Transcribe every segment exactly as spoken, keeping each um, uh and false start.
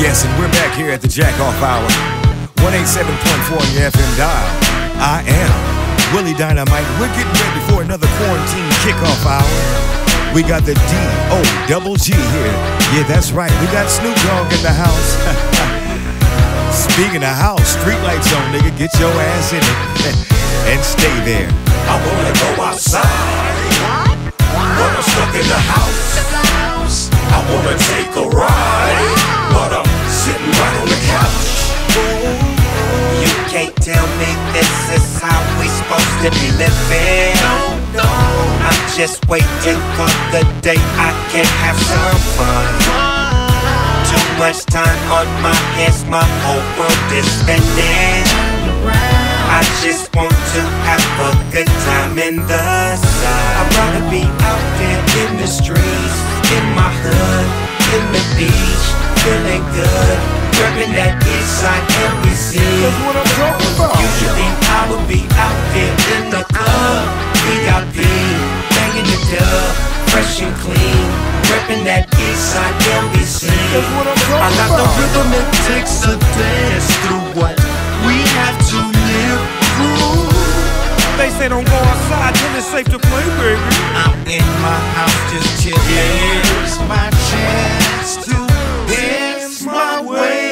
Yes, and we're back here at the Jack Off Hour, one eighty-seven point four on your F M dial. I am Willie Dynamite. We're getting ready for another quarantine kickoff hour. We got the D O double G here. Yeah, that's right. We got Snoop Dogg in the house. Speaking of house, street lights on, nigga. Get your ass in it and stay there. I wanna go outside, but I'm stuck in the house. I wanna take a ride, but I'm sitting right on the couch. You can't tell me this is how we supposed to be living. No, no. I'm just waiting for the day I can have some fun. Too much time on my hands, my whole world is spinning. I just want to have a good time in the sun. I'd rather be out there in the streets, in my hood, in the beach, feeling good, repping that Eastside L B C. That's what I'm talking about. Usually I would be out there in the club, V I P, banging the dub, fresh and clean, repping that Eastside L B C. That's what I'm talking about. I got the rhythm it takes to dance through what we have to live through. They say don't go outside till it's safe to play, baby. I'm in my house just chillin'. Here's my chance to dance my way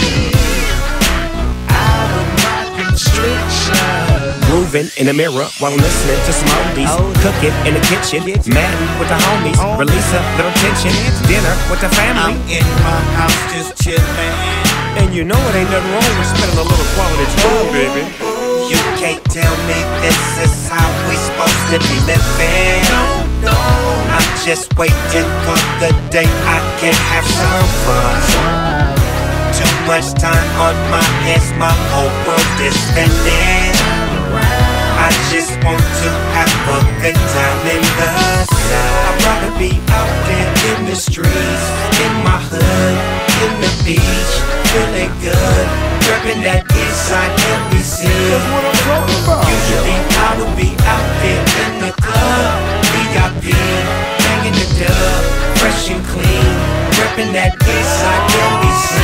out of my constriction. Grooving in the mirror while listening to some oldies. Cooking in the kitchen, Madden with the homies. Release a little tension, dinner with the family. I'm in my house just chillin'. And you know it ain't nothing wrong with spending a little quality time, baby. You can't tell me this is how we supposed to be living. No, no. I'm just waiting for the day I can have some fun. Too much time on my hands, my whole world is spinning. I just want to have a good time in the sun. I'd rather be out there in the streets, in my hood, in the beach, feeling good, repping that Eastside L B C. That's what I'm talking about. Usually I would be out there in the club, V I P, banging the dub, fresh and clean, repping that Eastside L B C.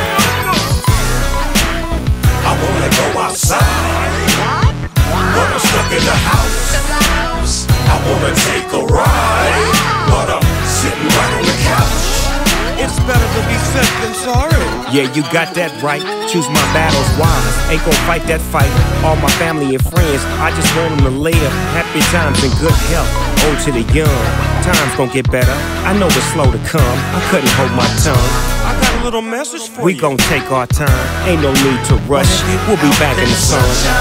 I wanna go outside, but I'm stuck in the house. I wanna take a ride, but I'm sitting right on the couch. It's better to be safe than sorry. Yeah, you got that right. Choose my battles wise. Ain't gon' fight that fight. All my family and friends, I just want them to live happy times and good health. Old to the young, times gon' get better. I know it's slow to come. I couldn't hold my tongue. I got a little message for we you. We gon' take our time. Ain't no need to rush. We'll be back in the sun.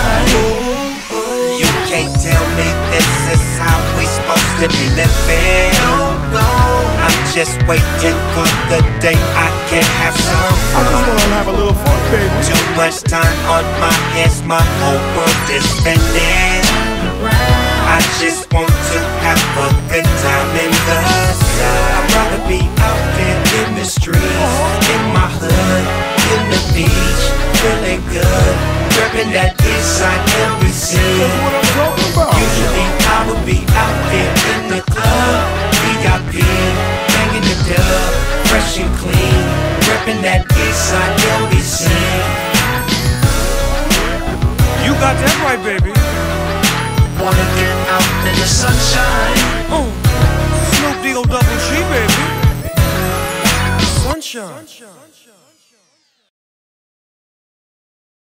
You can't tell me this is how we supposed to be living. No, no. I'm just waiting for the day I can have some fun. I just wanna have a little fun, baby. Too much time on my hands, my whole world is spinning. I just want to have a good time in the sun. I'd rather be out there in the streets, in my hood, in the beach, feeling good, repping that Eastside L B C. That's what I'm talking about. Usually I would be out there in the club, V I P, banging the dub, fresh and clean, repping that Eastside L B C. You got that right, baby. Wanna get out in the sunshine. Oh, Snoop D O double G, baby. Sunshine. Sunshine.